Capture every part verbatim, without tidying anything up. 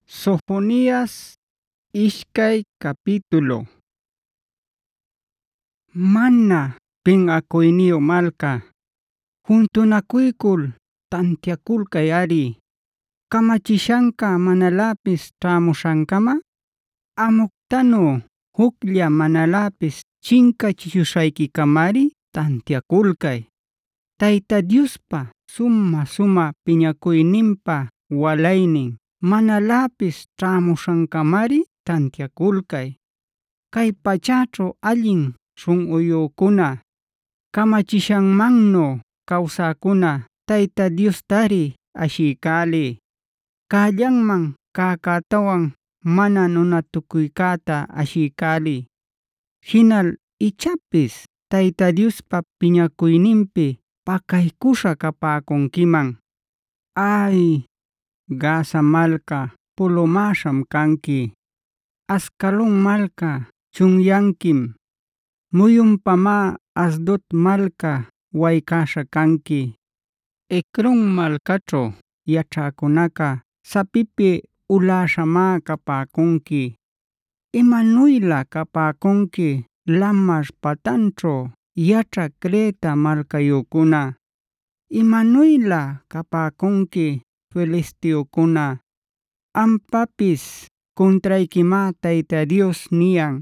Sofonías ishkay capítulo. Mana pinqakuyniyu malka, juntunakuykul tantiakulkay ari. Kamachishanka manalapis ćhaamushankama, amuktanu huklla manalapis chinkachishushaykikamari tantiakulkay. Tayta Diospa suma suma piñakuyninpa walaynin manalapis ćhaamushankamari tantiakulkay. Kay pachaćhu allin shunquyukuna, kamachishanmannu kawsäkuna Tayta Diostari ashiykaliy. Kallanman kakatawan mana nunatukuykäta ashiykaliy. Hinal ichapis Tayta Diospa piñakuyninpi pakaykusha kapäkunkiman. Ay, Gaza malka pulumasham kanki. Ascalon malka chunyankim. Muyunpama Asdod malka waykasha kanki. Ekron malkaćhu yachäkunaka sapipi ulashama kapäkunki. Imanuyla kapäkunki lamar patanćhu yachaq Creta malkayukuna. Imanuyla kapäkunki filisteokuna. Ampapis kontraykima Tayta Dios niyan.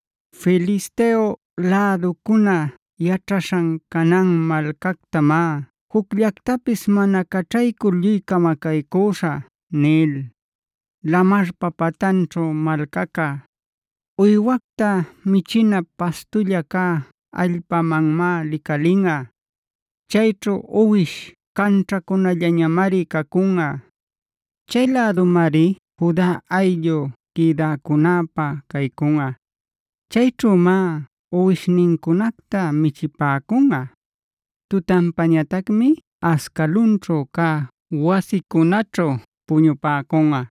Filisteo lädukuna yachashan Canaan malkactama hukllactapis mana kachaykur lluy kamakaykusha nil. Lamarpa patanćhu malcaca uywacta michina pastulla cä allpamanma licalinga. Chayćhu uwish canćhacunallañamari cacunga. Chay ladumari Judá ayllu quïdäcunapa caycunga. Chayćhuma uwishnincunacta michipäcunga. Tutanpañatacmi Ascalonćhu cä wasicunaćhu puñupäcunga.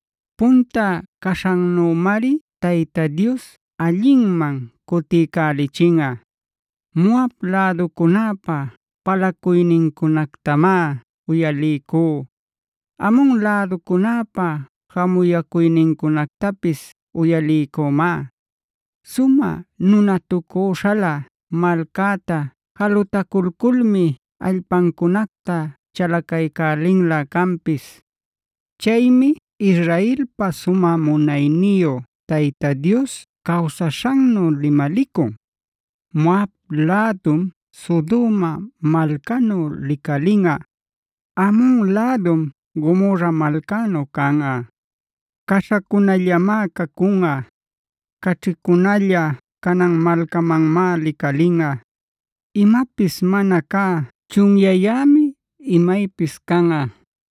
Punta kashannumari Tayta Dios allinman kutiykälichinga. Moab läducunapa palakuynincunactama uyaliyku. Amon läducunapa hamuyakuynincunactapis uyaliykuma. Suma nunatukushala malkata jalutakulkulmi allpancunacta chalakaykälinla kanpis. Chaymi Israelpa suma munayniyu Tayta Dios kawsashannu limalikun. Moab ladum Sodoma malkanu likalinga. Amon ladum Gomorra malkanu kanga. Kashakunallama kakunga. Kachikunalla Canaan malkamanma likalinga. Imapis mana cä chunyayami imaypis kanga.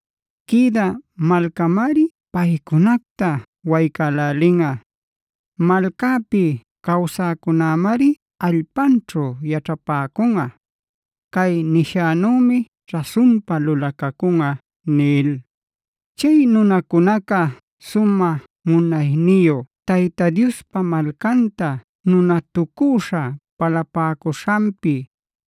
Quïda malkamari paykunacta waykalalinga. Malkapi kawsäkunamari allpanćhu yaćhapäkunga. Kay nishänumi rasunpa lulakakunga nil. Chay nunakunaqa suma munayniyu Tayta Diospa malkanta nunatukusha palapäkushanpi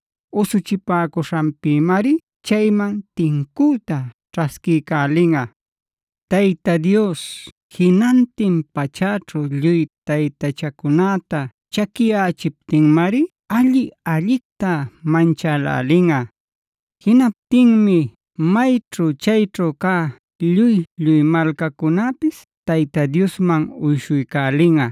usuchipäkushanpimari chayman tinkuta ćhaskiykälinga. Tayta Dios jinantin pachaćhu lluy taytachakunata chakiyächiptinmari alli allicta manchalälinga. Hinaptinmi mayćhu chayćhu cä lluy lluy malkakunapis Tayta Diosman uyshuykälinga.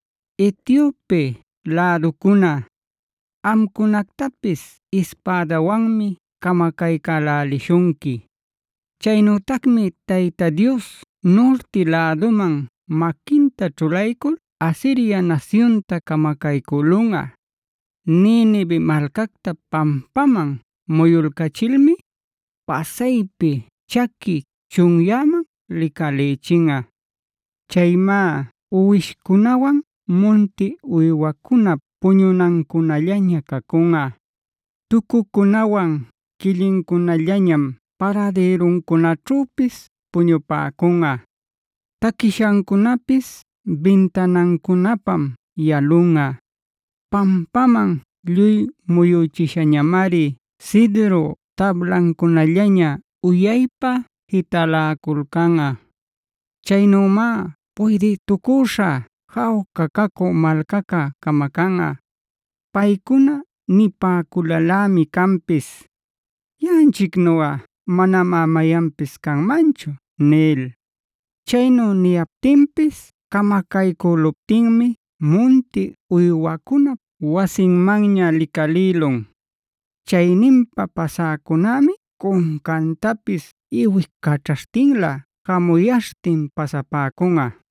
Etiope läducuna, amkunactapis ispadawanmi kamakaykalälishunki. Chaynutacmi Tayta Dios norte läduman makinta ćhulaykul Asiria nacionta kamakaykulunga. Nínive malkacta pampaman muyulkachilmi pasaypi chaki chunyaman likalichinga. Chayma uwishkunawan munti uywakuna puñunankunallaña kakunga. Tukukunawan killinkunallañam paraderunkunaćhupis puñupäkunga. Takishankunapis bintanankunapam yalunga. Pampaman lluy muyuchishañamari cedro tablankunallaña uyaypa hitaläkulkanga. Chaynüma puydïtukusha jawka kaku malkaqa kamakanqa. Paykuna nipäkulalami kanpis: “Yaꞌanchiknuꞌa manam mayanpis kanmanchu” nil. Chaynu niyaptinpis kamakaykuluptinmi munti uywakunap wasinmanña likalïlun. Chayninpa pasäkunami kunkantapis iwik kaćhaśhtinla hamuyaśhtin pasapäkunqa.